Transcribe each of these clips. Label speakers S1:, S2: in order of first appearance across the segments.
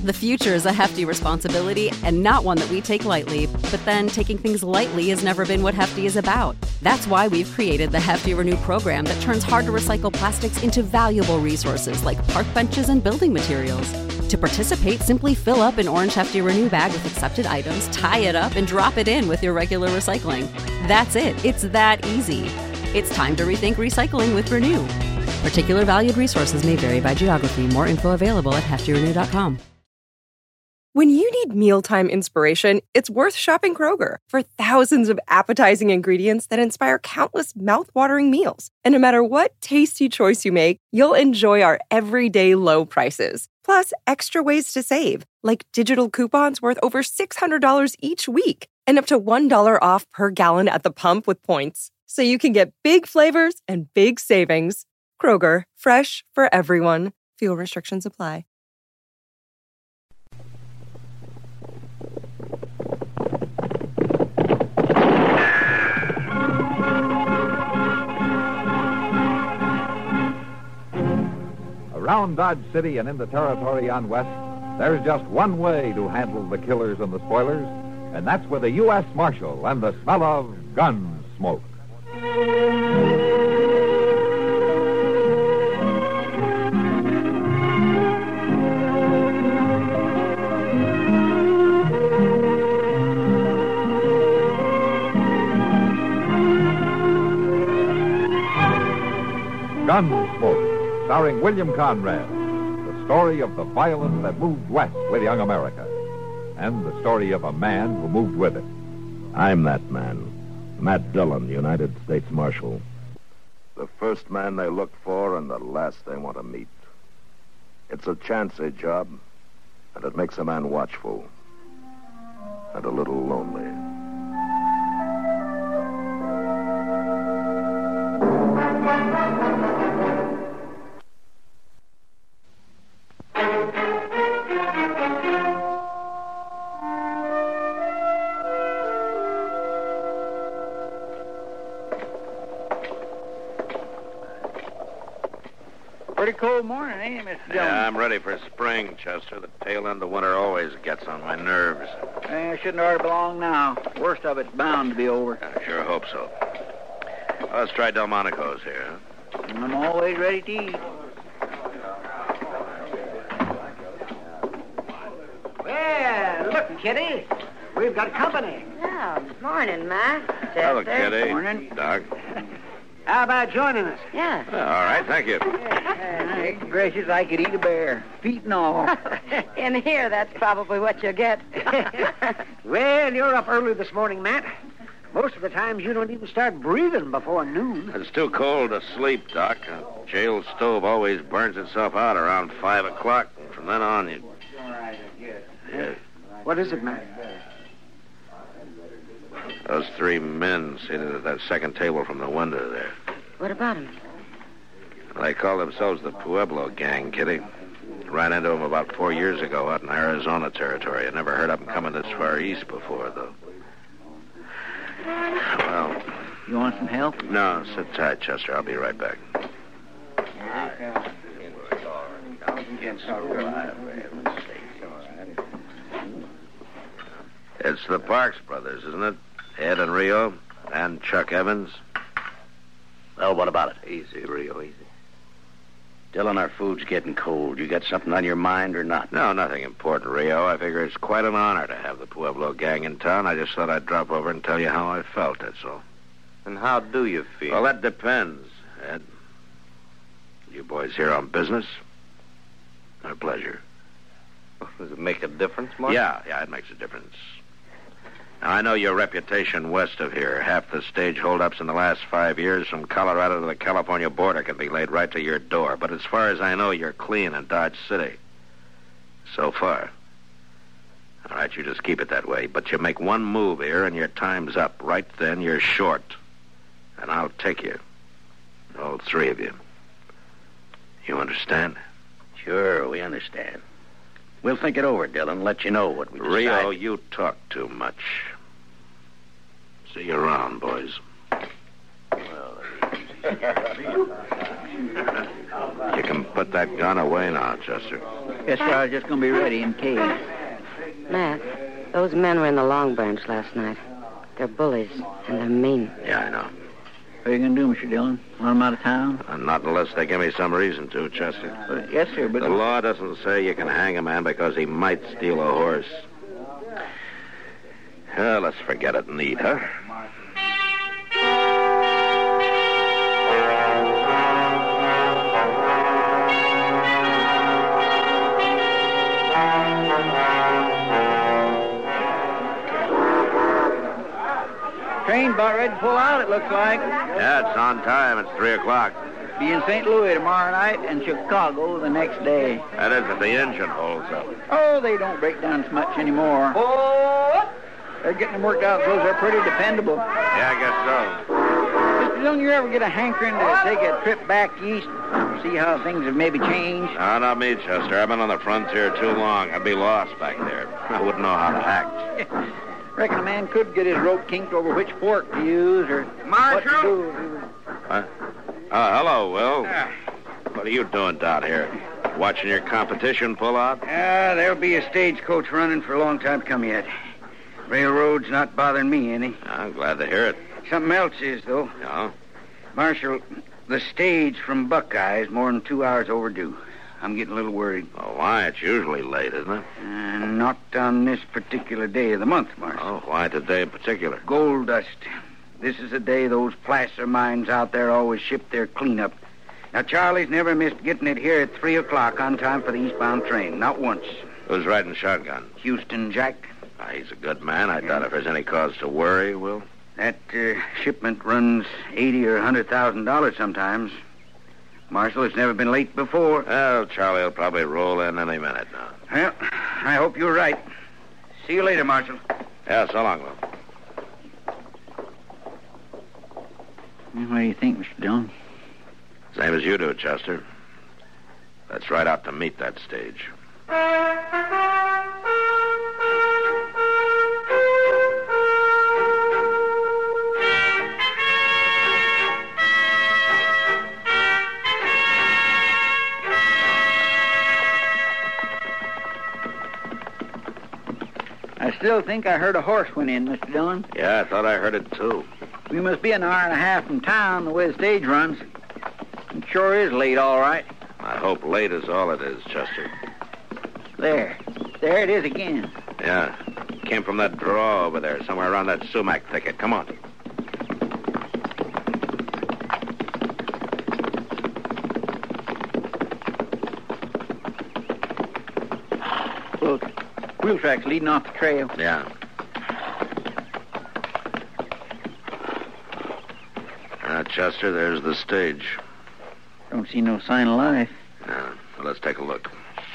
S1: The future is a hefty responsibility and not one that we take lightly. But then taking things lightly has never been what Hefty is about. That's why we've created the Hefty Renew program that turns hard-to-recycle plastics into valuable resources like park benches and building materials. To participate, simply fill up an orange Hefty Renew bag with accepted items, tie it up, and drop it in with your regular recycling. That's it. It's that easy. It's time to rethink recycling with Renew. Particular valued resources may vary by geography. More info available at heftyrenew.com.
S2: When you need mealtime inspiration, it's worth shopping Kroger for thousands of appetizing ingredients that inspire countless mouth-watering meals. And no matter what tasty choice you make, you'll enjoy our everyday low prices. Plus, extra ways to save, like digital coupons worth over $600 each week and up to $1 off per gallon at the pump with points. So you can get big flavors and big savings. Kroger, fresh for everyone. Fuel restrictions apply.
S3: Around Dodge City and in the territory on West, there's just one way to handle the killers and the spoilers, and that's with a U.S. Marshal and the smell of gun smoke. Gunsmoke, starring William Conrad, the story of the violence that moved west with young America, and the story of a man who moved with it.
S4: I'm that man, Matt Dillon, United States Marshal. The first man they look for and the last they want to meet. It's a chancy job, and it makes a man watchful and a little lonely.
S5: Pretty cold morning, ain't it, Mr. Dillon?
S6: Yeah, I'm ready for spring, Chester. The tail end of winter always gets on my nerves.
S5: I shouldn't already belong now. Worst of it's bound to be over.
S6: I sure hope so. Well, let's try Delmonico's here.
S5: I'm always ready to eat. Well, look, Kitty. We've got company.
S7: Oh, morning, Ma.
S6: Hello, Kitty.
S5: Morning.
S6: Doc.
S5: How about joining us?
S7: Yeah.
S6: All right, thank you.
S5: Gracious, I could eat a bear, feet and all.
S7: In here, that's probably what you'll get.
S5: Well, you're up early this morning, Matt. Most of the times you don't even start breathing before noon.
S6: It's too cold to sleep, Doc. A jail stove always burns itself out around 5 o'clock. From then on, you... Yeah.
S5: What is it, Matt?
S6: Those three men seated at that second table from the window there.
S7: What about him?
S6: They call themselves the Pueblo Gang, Kitty. Ran into them about 4 years ago out in Arizona territory. I never heard of them coming this far east before, though. Well...
S5: You want some help?
S6: No, sit tight, Chester. I'll be right back. It's the Parks brothers, isn't it? Ed and Rio, and Chuck Evans.
S8: Well, what about it?
S6: Easy, Rio, easy.
S8: Dillon, our food's getting cold. You got something on your mind or not?
S6: No, nothing important, Rio. I figure it's quite an honor to have the Pueblo Gang in town. I just thought I'd drop over and tell you how I felt, that's all.
S9: And how do you feel?
S6: Well, that depends, Ed. You boys here on business? Or pleasure?
S9: Does it make a difference, Mark?
S6: Yeah, it makes a difference. Now, I know your reputation west of here. Half the stage holdups in the last 5 years from Colorado to the California border can be laid right to your door. But as far as I know, you're clean in Dodge City. So far. All right, you just keep it that way. But you make one move here and your time's up. Right then, you're short. And I'll take you. All three of you. You understand?
S8: Sure, we understand. We'll think it over, Dillon, let you know what we decide.
S6: Rio, you talk too much. See you around, boys. You can put that gun away now, Chester.
S10: Yes, sir. I was just going to be ready in case.
S7: Matt, those men were in the Long Branch last night. They're bullies, and they're mean.
S6: Yeah, I know.
S10: What are you going to do, Mr. Dillon? Run them out of town?
S6: Not unless they give me some reason to, Chester.
S10: Yes, sir, but...
S6: The law doesn't say you can hang a man because he might steal a horse. Well, let's forget it neat, huh?
S10: Train about ready to pull out, it looks like.
S6: Yeah, it's on time. It's 3 o'clock.
S10: Be in St. Louis tomorrow night and Chicago the next day.
S6: That is if the engine holds up.
S10: Oh, they don't break down so much anymore. Oh! They're getting them worked out so they're pretty dependable.
S6: Yeah, I guess so.
S10: Mr. Dillon, you ever get a hankering to take a trip back east? See how things have maybe changed?
S6: No, not me, Chester. I've been on the frontier too long. I'd be lost back there. I wouldn't know how to act.
S10: Reckon a man could get his rope kinked over which fork to use or
S5: Marshal?
S10: what to do.
S6: Huh? Hello, Will. What are you doing down here? Watching your competition pull out?
S5: There'll be a stagecoach running for a long time to come yet. Railroad's not bothering me any.
S6: I'm glad to hear it.
S5: Something else is, though.
S6: Yeah?
S5: Marshal, the stage from Buckeye is more than 2 hours overdue. I'm getting a little worried.
S6: Oh, why? It's usually late, isn't it?
S5: Not on this particular day of the month, Marshal.
S6: Oh, why today in particular?
S5: Gold dust. This is the day those placer mines out there always ship their cleanup. Now, Charlie's never missed getting it here at 3 o'clock on time for the eastbound train. Not once.
S6: Who's riding shotgun?
S5: Houston Jack.
S6: He's a good man. I doubt if there's any cause to worry, Will.
S5: That shipment runs $80,000 or $100,000 sometimes. Marshal, it's never been late before.
S6: Well, Charlie will probably roll in any minute now.
S5: Well, I hope you're right. See you later, Marshal.
S6: Yeah, so long, Will.
S10: What do you think, Mr. Dillon?
S6: Same as you do, Chester. Let's ride out to meet that stage.
S10: I still think I heard a horse went in, Mr. Dillon.
S6: Yeah, I thought I heard it, too.
S10: We must be an hour and a half from town the way the stage runs. It sure is late, all right.
S6: I hope late is all it is, Chester.
S10: There it is again.
S6: Yeah, came from that draw over there, somewhere around that sumac thicket. Come on.
S10: Look, wheel tracks leading off the trail.
S6: Yeah. Chester, there's the stage.
S10: Don't see no sign of life.
S6: Yeah, well, let's take a look.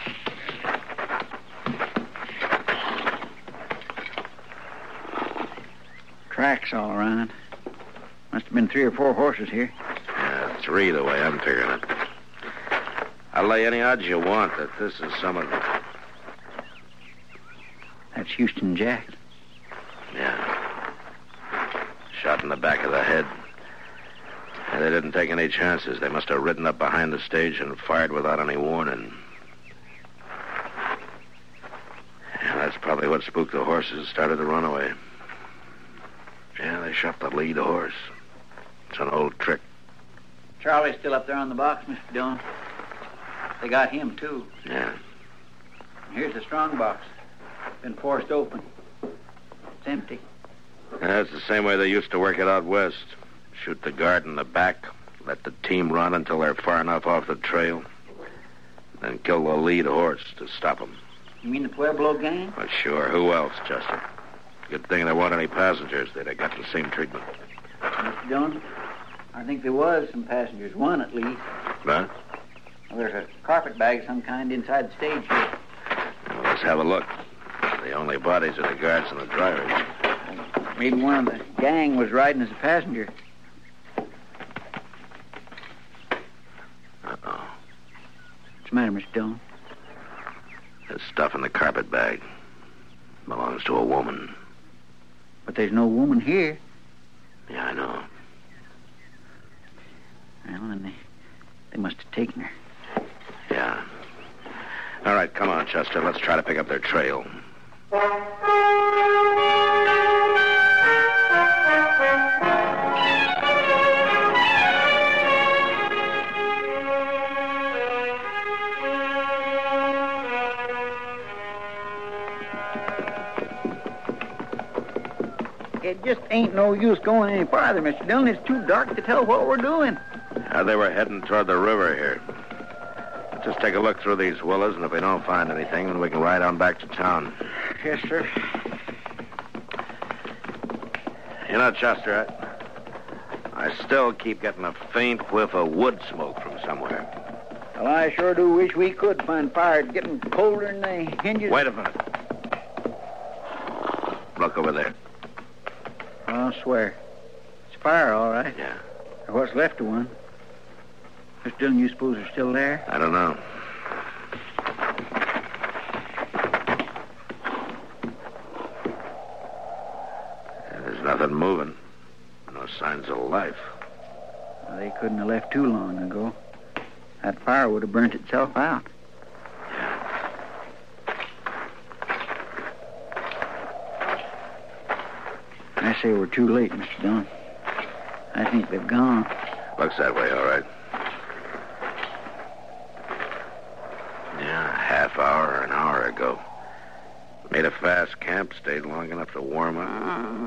S10: Tracks all around. Must have been 3 or 4 horses here.
S6: Yeah, 3 the way I'm figuring it. I'll lay any odds you want that this is some of them.
S10: That's Houston Jack.
S6: Yeah. Shot in the back of the head. And they didn't take any chances. They must have ridden up behind the stage and fired without any warning. Yeah, that's probably what spooked the horses and started the runaway. Yeah, they shot the lead horse. It's an old trick.
S10: Charlie's still up there on the box, Mr. Dillon. They got him, too.
S6: Yeah.
S10: Here's the strong box. Been forced open. It's empty.
S6: That's the same way they used to work it out west. Shoot the guard in the back, let the team run until they're far enough off the trail, then kill the lead horse to stop them.
S10: You mean the Pueblo gang?
S6: Well, sure. Who else, Chester? Good thing there weren't any passengers. They'd have got the same treatment.
S10: Mr. Dillon, I think there was some passengers. One, at least.
S6: Huh?
S10: Well, there's a carpet bag of some kind inside the stage here.
S6: Well, let's have a look. The only bodies are the guards and the drivers.
S10: Maybe one of the gang was riding as a passenger.
S6: Uh-oh.
S10: What's the matter, Mr. Dillon?
S6: There's stuff in the carpet bag. Belongs to a woman.
S10: But there's no woman here.
S6: Yeah, I know.
S10: Well, then they They must have taken her.
S6: Yeah. All right, come on, Chester. Let's try to pick up their trail.
S10: It just ain't no use going any farther, Mr. Dillon. It's too dark to tell what we're doing.
S6: They were heading toward the river here. Let's just take a look through these willows, and if we don't find anything, then we can ride on back to town.
S10: Yes, sir.
S6: You know, Chester, I still keep getting a faint whiff of wood smoke from somewhere.
S10: Well, I sure do wish we could find fire. It's getting colder than the hinges.
S6: Wait a minute. Look over there.
S10: I'll swear. It's fire, all right.
S6: Yeah.
S10: Or what's left of one. Mr. Dillon, you suppose they're still there?
S6: I don't know. There's nothing moving. No signs of life.
S10: Well, they couldn't have left too long ago. That fire would have burnt itself out. I say we're too late, Mr. Dillon. I think they've gone.
S6: Looks that way, all right. Yeah, a half hour or an hour ago. Made a fast camp, stayed long enough to warm up.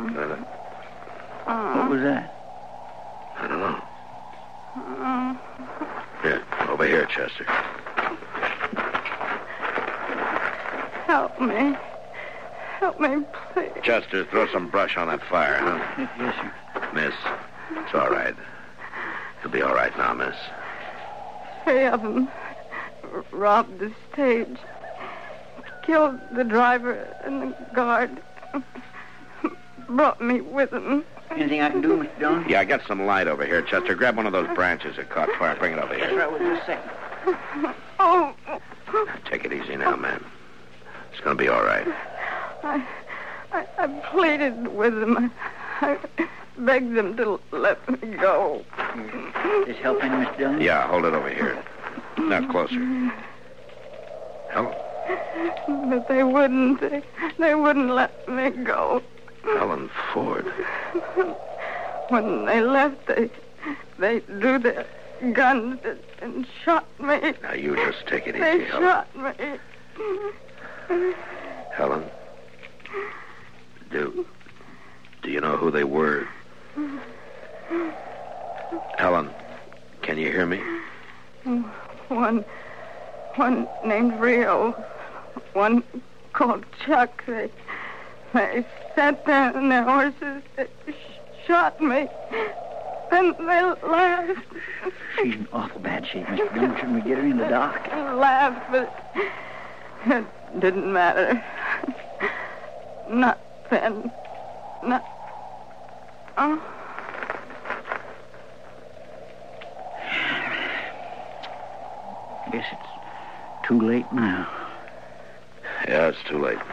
S10: What was that?
S6: I don't know. Here, over here, Chester.
S11: Help me. Help me, please.
S6: Chester, throw some brush on that fire, huh?
S10: Yes, sir.
S6: Miss, it's all right. You'll be all right now, miss.
S11: 3 of them robbed the stage. Killed the driver and the guard. Brought me with them.
S10: Anything I can do, Mr. Dillon?
S6: Yeah, I got some light over here, Chester. Grab one of those branches that caught fire. Bring it over
S10: Yes,
S6: here.
S10: sir. Just a second.
S11: Oh.
S6: Take it easy now, ma'am. It's going to be all right.
S11: I pleaded with them. I begged them to let me go.
S10: This help any, Mr. Dillon?
S6: Yeah, hold it over here. Now, closer. Helen.
S11: But they wouldn't. They wouldn't let me go.
S6: Helen Ford.
S11: When they left, they drew their guns and shot me.
S6: Now, you just take it easy,
S11: They
S6: Helen.
S11: shot me.
S6: Helen, do you know who they were? Helen, can you hear me?
S11: One named Rio. One called Chuck. They sat down on their horses. They shot me. Then they laughed.
S10: She's in awful bad shape, Mr. Dillon. Shouldn't we get her in the dock?
S11: Laughed, but it didn't matter. Not then. Not... Oh.
S10: Guess it's too late now.
S6: Yeah, it's too late.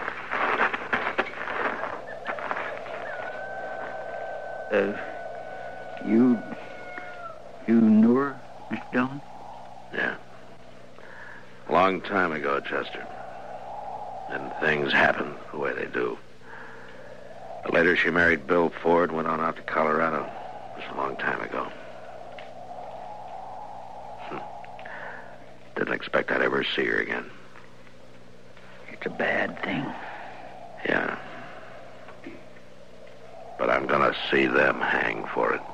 S10: You knew her, Mr. Dillon?
S6: Yeah. A long time ago, Chester. And things happen the way they do. Later, she married Bill Ford, went on out to Colorado. It was a long time ago. Didn't expect I'd ever see her again.
S10: It's a bad thing.
S6: Yeah. But I'm gonna see them hang for it.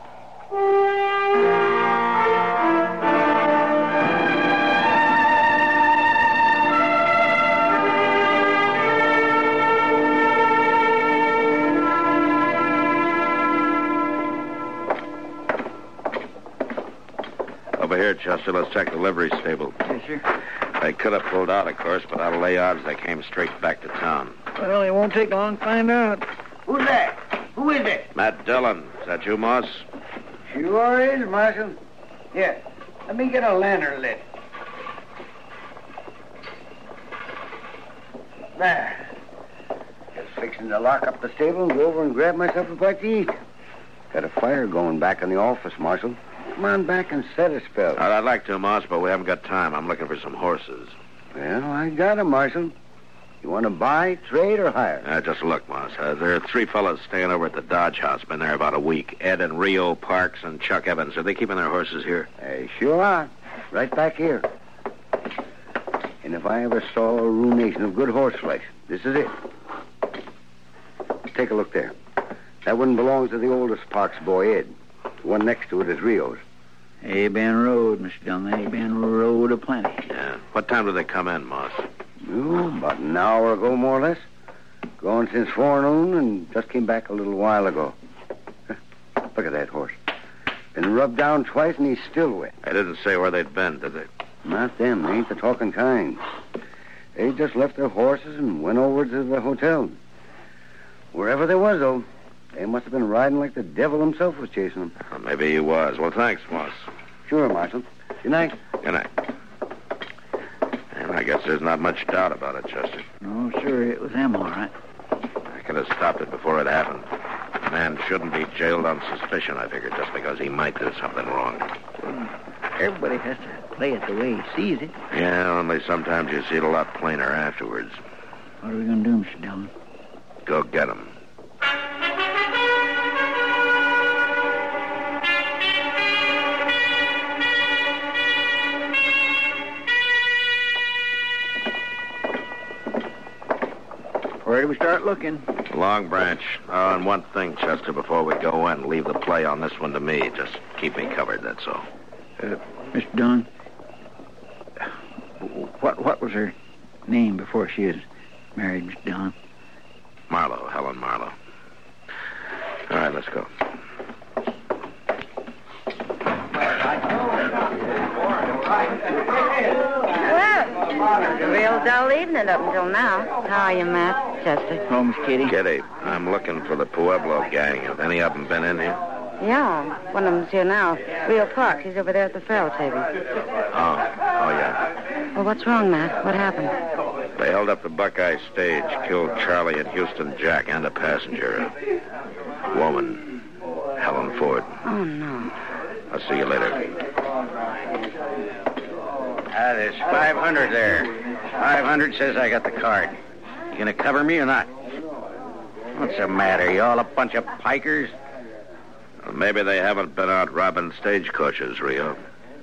S6: Over here, Chester, let's check the livery stable.
S10: Yes, sir.
S6: They could have pulled out, of course, but I'll lay odds they came straight back to town.
S10: Well, it won't take long to find out. Who's that? Who is it?
S6: Matt Dillon. Is that you, Moss?
S10: Sure is, Marshal. Here, let me get a lantern lit. There. Just fixing to lock up the stable and go over and grab myself a bite to eat.
S12: Got a fire going back in the office, Marshal.
S5: Come on back and set a spell.
S6: I'd like to, Moss, but we haven't got time. I'm looking for some horses.
S5: Well, I got 'em, Marshal. You want to buy, trade, or hire?
S6: Just look, Moss. There are 3 fellas staying over at the Dodge House. Been there about a week. Ed and Rio Parks and Chuck Evans. Are they keeping their horses here?
S5: They sure are. Right back here. And if I ever saw a ruination of good horse flesh, this is it. Take a look there. That one belongs to the oldest Parks boy, Ed. The one next to it is Rio's.
S10: They been rode, Mr. Dillon. They been rode aplenty.
S6: Yeah. What time do they come in, Moss?
S5: Oh, about an hour ago, more or less. Gone since forenoon and just came back a little while ago. Look at that horse. Been rubbed down twice and he's still wet.
S6: I didn't say where they'd been, did they?
S5: Not them. They ain't the talking kind. They just left their horses and went over to the hotel. Wherever they was, though, they must have been riding like the devil himself was chasing them.
S6: Well, maybe he was. Well, thanks, Moss.
S5: Sure, Marshal. Good night.
S6: Good night. And I guess there's not much doubt about it, Chester.
S10: No, sir, it was them, all right.
S6: I could have stopped it before it happened. A man shouldn't be jailed on suspicion, I figured, just because he might do something wrong.
S10: Everybody has to play it the way he sees it.
S6: Yeah, only sometimes you see it a lot plainer afterwards.
S10: What are we going to do, Mr. Dillon?
S6: Go get him.
S10: Where do we start looking?
S6: Long Branch. Oh, and one thing, Chester, before we go in, leave the play on this one to me. Just keep me covered, that's all.
S10: Mr. Dillon, what was her name before she was married, Mr. Dillon?
S6: Marlowe, Helen Marlowe. All right, let's go.
S7: Well, a real dull evening up until now. How are you, Matt? Chester?
S10: Oh, Miss Kitty.
S6: Kitty, I'm looking for the Pueblo gang. Have any of them been in here?
S7: Yeah, one of them's here now. Rio Park. He's over there at the faro table.
S6: Oh, yeah.
S7: Well, what's wrong, Matt? What happened?
S6: They held up the Buckeye stage, killed Charlie and Houston Jack and a passenger, a woman, Helen Ford.
S7: Oh, no.
S6: I'll see you later.
S8: There's 500 there. 500 says I got the card. You gonna cover me or not? What's the matter? You all a bunch of pikers?
S6: Well, maybe they haven't been out robbing stagecoaches, Rio.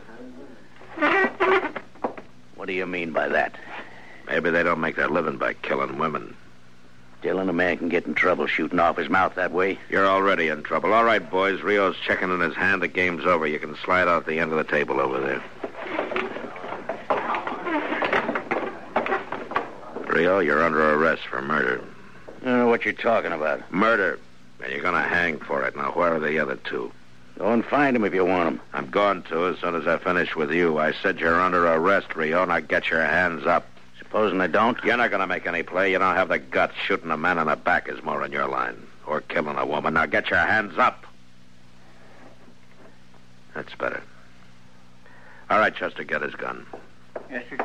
S8: What do you mean by that?
S6: Maybe they don't make their living by killing women.
S8: Dillon, a man can get in trouble shooting off his mouth that way.
S6: You're already in trouble. All right, boys. Rio's checking in his hand. The game's over. You can slide out the end of the table over there. Rio, you're under arrest for murder.
S8: I don't know what you're talking about.
S6: Murder. And you're going to hang for it. Now, where are the other 2?
S8: Go and find them if you want them.
S6: I'm going to as soon as I finish with you. I said you're under arrest, Rio. Now get your hands up.
S8: Supposing I don't?
S6: You're not going to make any play. You don't have the guts. Shooting a man in the back is more in your line. Or killing a woman. Now get your hands up. That's better. All right, Chester, get his gun.
S10: Yes, sir.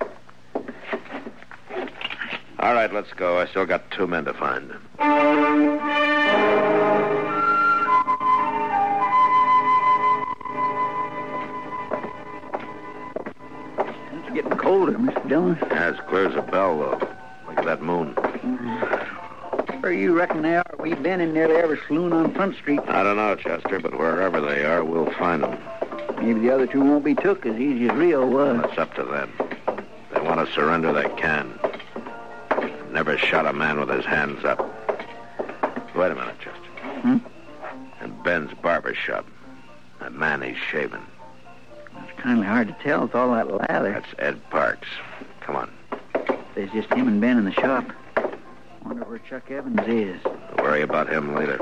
S6: All right, let's go. I still got 2 men to find.
S10: It's getting colder, Mr. Dillon.
S6: Yeah, it's clear as a bell, though. Look at that moon.
S10: Where you reckon they are? We've been in nearly every saloon on Front Street.
S6: I don't know, Chester, but wherever they are, we'll find them.
S10: Maybe the other 2 won't be took as easy as Rio was.
S6: It's up to them. If they want to surrender, they can. Never shot a man with his hands up. Wait a minute, Chester. In Ben's barber shop, that man he's shaving.
S10: It's kind of hard to tell with all that lather.
S6: That's Ed Parks. Come on.
S10: There's just him and Ben in the shop. Wonder where Chuck Evans is.
S6: Don't worry about him later.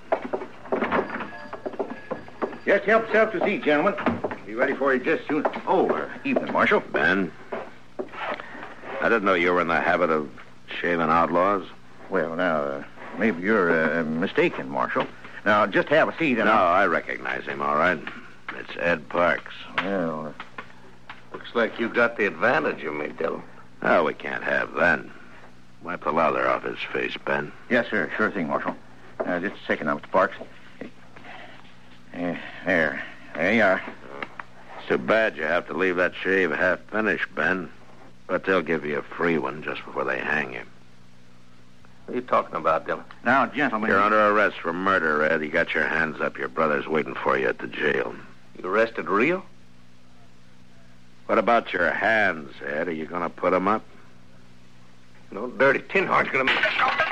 S12: Just help yourself to seat, gentlemen. Be ready for you just soon. Oh, evening, Marshal.
S6: Ben, I didn't know you were in the habit of shaving outlaws.
S12: Well, now, maybe you're mistaken, Marshal. Now, just have a seat. And
S6: I recognize him, all right. It's Ed Parks.
S12: Well,
S9: looks like you got the advantage of me, Dillon.
S6: Oh, we can't have that. Wipe the lather off his face, Ben.
S12: Yes, sir. Sure thing, Marshal. Just a second now, Mr. Parks. There. There you are.
S6: It's too bad you have to leave that shave half finished, Ben. But they'll give you a free one just before they hang you.
S9: What are you talking about, Dillon?
S12: Now, gentlemen.
S6: You're under arrest for murder, Ed. You got your hands up. Your brother's waiting for you at the jail.
S9: You arrested Rio?
S6: What about your hands, Ed? Are you going to put them up?
S9: No dirty tin horn's going to make...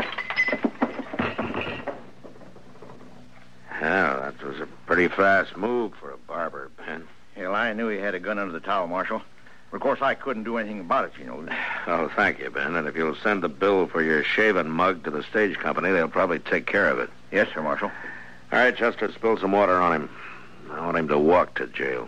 S6: Well, that was a pretty fast move for a barber, Ben.
S12: Hell, I knew he had a gun under the towel, Marshal. Of course, I couldn't do anything about it, you know.
S6: Oh, thank you, Ben. And if you'll send the bill for your shaving mug to the stage company, they'll probably take care of it.
S12: Yes, sir, Marshal.
S6: All right, Chester, spill some water on him. I want him to walk to jail.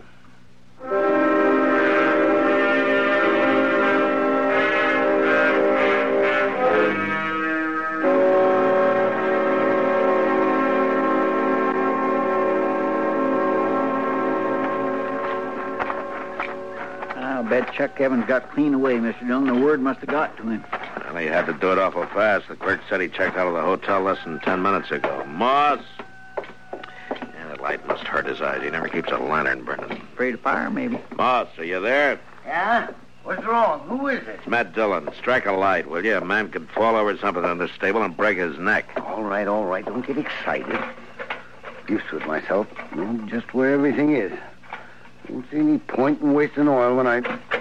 S10: I'll bet Chuck Evans got clean away, Mr. Dillon. The word must have got to him.
S6: Well, he had to do it awful fast. The clerk said he checked out of the hotel less than 10 minutes ago. Moss! Yeah, that light must hurt his eyes. He never keeps a lantern burning.
S10: Afraid of fire, maybe.
S6: Moss, are you there?
S5: Yeah? What's wrong? Who is it?
S6: It's Matt Dillon. Strike a light, will you? A man could fall over something in the stable and break his neck.
S5: All right. Don't get excited. Used to it myself. I know just where everything is. Don't see any point in wasting oil when I...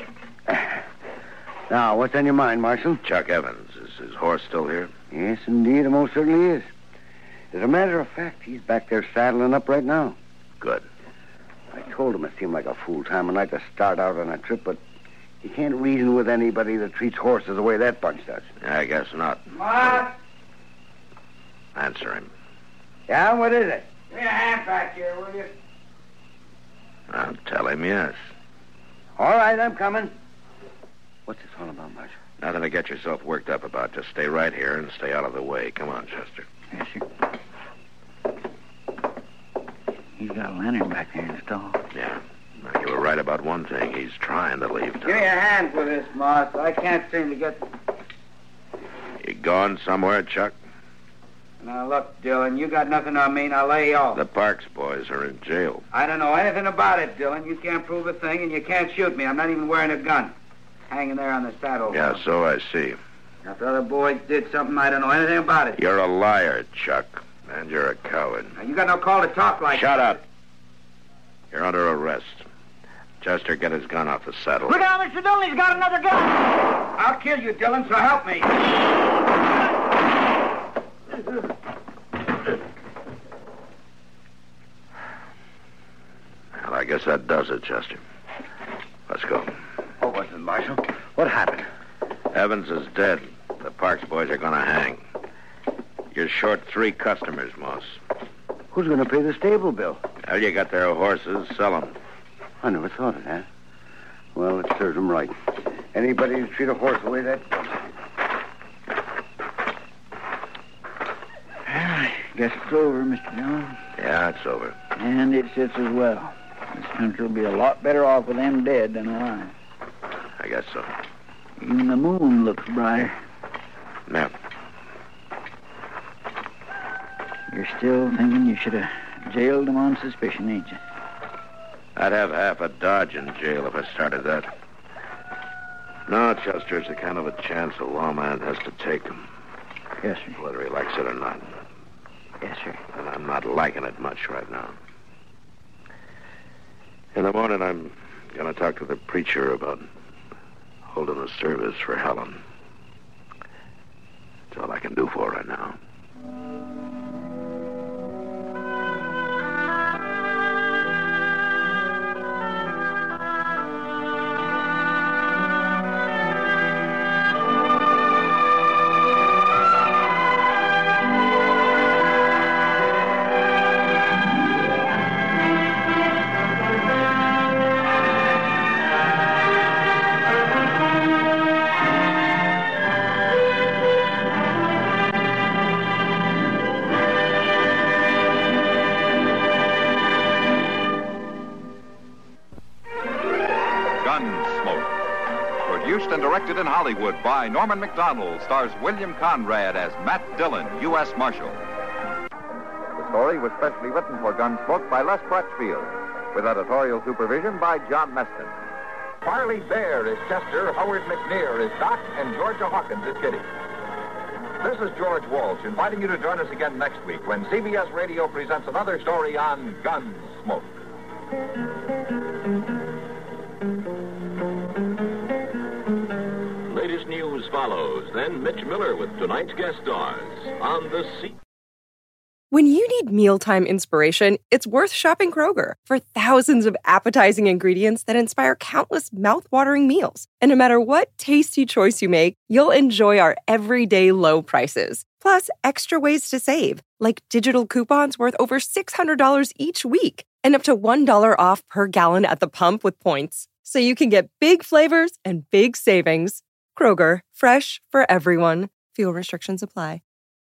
S5: Now, what's on your mind, Marshal?
S6: Chuck Evans. Is his horse still here?
S5: Yes, indeed. It most certainly is. As a matter of fact, he's back there saddling up right now.
S6: Good.
S5: I told him it seemed like a fool time of night to start out on a trip, but you can't reason with anybody that treats horses the way that bunch does.
S6: I guess not.
S5: What?
S6: Answer him.
S5: Yeah, what is it?
S10: Give me a hand back here, will you?
S6: I'll tell him yes.
S5: All right, I'm coming. What's this all about, Marshal?
S6: Nothing to get yourself worked up about. Just stay right here and stay out of the way. Come on, Chester.
S10: Yes, sir. He's got a lantern back there in the stall.
S6: Yeah. Now, you were right about one thing. He's trying to leave town.
S10: Give me a hand with this, Moss. I can't seem to get...
S6: You going somewhere, Chuck?
S10: Now, look, Dillon, you got nothing on me, and I'll lay you off.
S6: The Parks boys are in jail.
S10: I don't know anything about it, Dillon. You can't prove a thing, and you can't shoot me. I'm not even wearing a gun. Hanging there on the saddle.
S6: Yeah, so I see.
S10: If the other boys did something, I don't know anything about it.
S6: You're a liar, Chuck. And you're a coward.
S10: Now, you got no call to talk like
S6: Shut
S10: that.
S6: up. You're under arrest. Chester, get his gun off the saddle.
S10: Look out, Mr. Dillon. He's got another gun. I'll kill you, Dillon, so help me.
S6: Well, I guess that does it, Chester. Let's go.
S5: What was it, Marshal? What happened?
S6: Evans is dead. The Parks boys are going to hang. You're short 3 customers, Moss.
S5: Who's going to pay the stable bill?
S6: Well, you got their horses. Sell them.
S5: I never thought of that. Well, it serves them right. Anybody who treat a horse the way that...
S10: I guess it's over, Mr. Dillon.
S6: Yeah, it's over.
S10: And it sits as well. This country will be a lot better off with them dead than alive.
S6: I guess so.
S10: Even the moon looks brighter.
S6: Yeah.
S10: You're still thinking you should have jailed them on suspicion, ain't you?
S6: I'd have half a Dodge in jail if I started that. No, Chester, it's the kind of a chance a lawman has to take.
S10: Yes, sir.
S6: Whether he likes it or not.
S10: Yes, sir.
S6: And I'm not liking it much right now. In the morning, I'm going to talk to the preacher about holding a service for Helen. That's all I can do for her right now.
S3: Produced and directed in Hollywood by Norman Macdonald, stars William Conrad as Matt Dillon, U.S. Marshal. The story was specially written for Gunsmoke by Les Crutchfield. with editorial supervision by John Meston. Farley Bear is Chester, Howard McNear is Doc, and Georgia Hawkins is Kitty. This is George Walsh inviting you to join us again next week when CBS Radio presents another story on Gunsmoke.
S13: Latest news follows, then Mitch Miller with tonight's guest stars on the Sea.
S2: When you need mealtime inspiration, it's worth shopping Kroger for thousands of appetizing ingredients that inspire countless mouth-watering meals. And no matter what tasty choice you make, you'll enjoy our everyday low prices. Plus, extra ways to save, like digital coupons worth over $600 each week and up to $1 off per gallon at the pump with points. So you can get big flavors and big savings. Kroger, fresh for everyone. Fuel restrictions apply.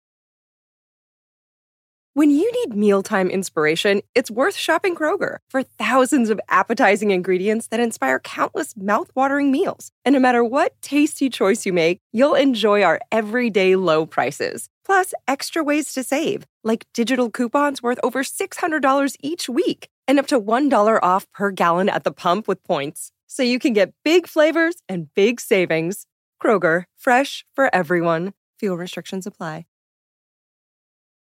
S2: When you need mealtime inspiration, it's worth shopping Kroger for thousands of appetizing ingredients that inspire countless mouth-watering meals. And no matter what tasty choice you make, you'll enjoy our everyday low prices. Plus, extra ways to save, like digital coupons worth over $600 each week and up to $1 off per gallon at the pump with points. So you can get big flavors and big savings. Kroger, fresh for everyone. Fuel restrictions apply.